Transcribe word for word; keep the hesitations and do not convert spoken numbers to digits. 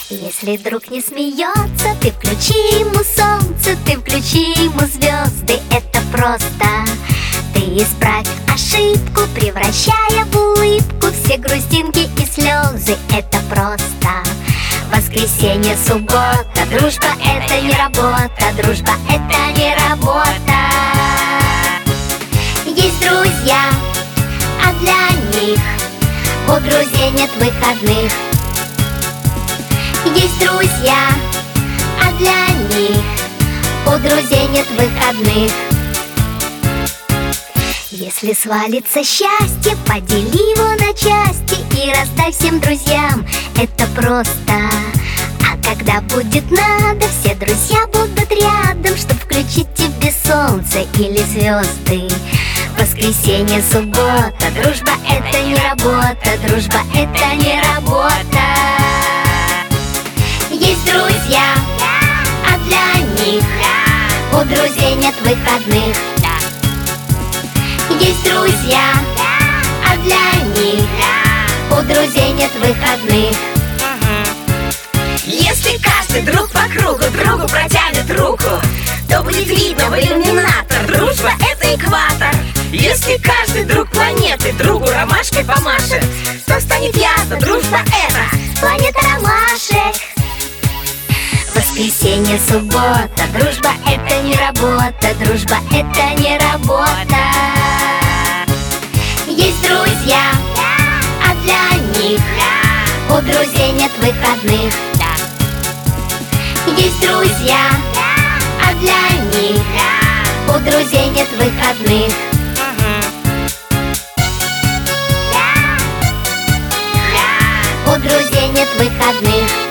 Если друг не смеется, ты включи ему солнце, ты включи ему звезды, это просто. Ты исправь ошибку, превращая в улыбку все грустинки и слезы, это просто. Воскресенье, суббота, дружба — это не работа, дружба — это не работа. Есть друзья, а для них у друзей нет выходных. Есть друзья, а для них у друзей нет выходных. Если свалится счастье, подели его на части и раздай всем друзьям, это просто. А когда будет надо, все друзья будут рядом, чтоб включить тебе солнце или звезды. Воскресенье, суббота, дружба — это не работа, дружба — это не работа. Есть друзья, а для них у друзей нет выходных. Есть друзья, а для них у друзей нет выходных. Если каждый друг по кругу другу протянет руку, то будет видно в иллюминатор: дружба — это экватор. Если каждый друг планеты другу ромашкой помашет, то станет ясно: дружба — это планета ромашек. Воскресенье, суббота, дружба — это не работа, дружба — это не работа. Есть друзья, а для них у друзей нет выходных. Есть друзья, а для них у друзей нет выходных. У друзей нет выходных.